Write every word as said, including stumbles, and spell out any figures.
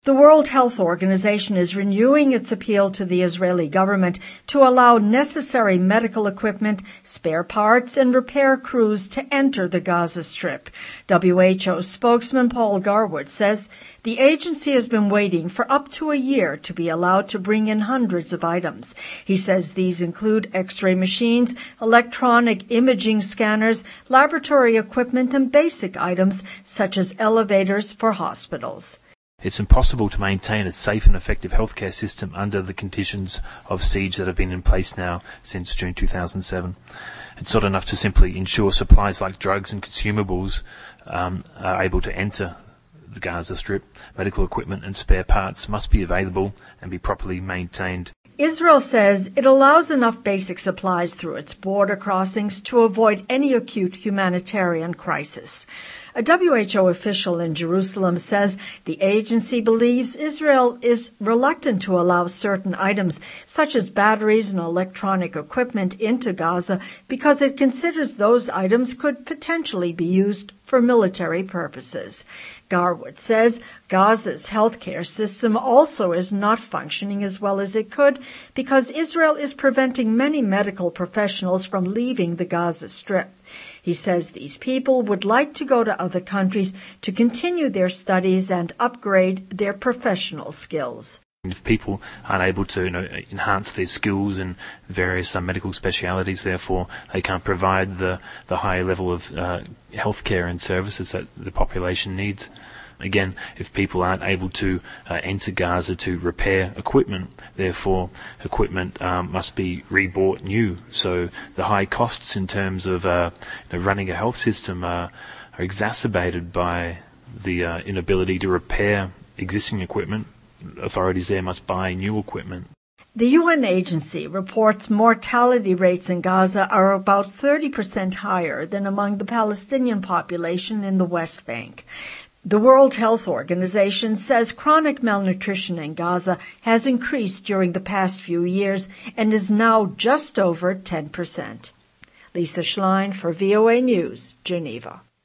The World Health Organization is renewing its appeal to the Israeli government to allow necessary medical equipment, spare parts, and repair crews to enter the Gaza Strip. W H O spokesman Paul Garwood says the agency has been waiting for up to a year to be allowed to bring in hundreds of items. He says these include X-ray machines, electronic imaging scanners, laboratory equipment, and basic items such as elevators for hospitals. It's impossible to maintain a safe and effective healthcare system under the conditions of siege that have been in place now since June two thousand seven. It's not enough to simply ensure supplies like drugs and consumables um, are able to enter the Gaza Strip. Medical equipment and spare parts must be available and be properly maintained. Israel says it allows enough basic supplies through its border crossings to avoid any acute humanitarian crisis. A W H O official in Jerusalem says the agency believes Israel is reluctant to allow certain items, such as batteries and electronic equipment, into Gaza because it considers those items could potentially be used for military purposes. Garwood says Gaza's healthcare system also is not functioning as well as it could because Israel is preventing many medical professionals from leaving the Gaza Strip. He says these people would like to go to other countries to continue their studies and upgrade their professional skills. If people aren't able to, you know, enhance their skills in various uh, medical specialities, therefore they can't provide the, the high level of uh, healthcare and services that the population needs. Again, if people aren't able to uh, enter Gaza to repair equipment, therefore equipment um, must be rebought new. So the high costs in terms of uh, you know, running a health system uh, are exacerbated by the uh, inability to repair existing equipment. Authorities there must buy new equipment. The U N agency reports mortality rates in Gaza are about thirty percent higher than among the Palestinian population in the West Bank. The World Health Organization says chronic malnutrition in Gaza has increased during the past few years and is now just over ten percent. Lisa Schlein for V O A News, Geneva.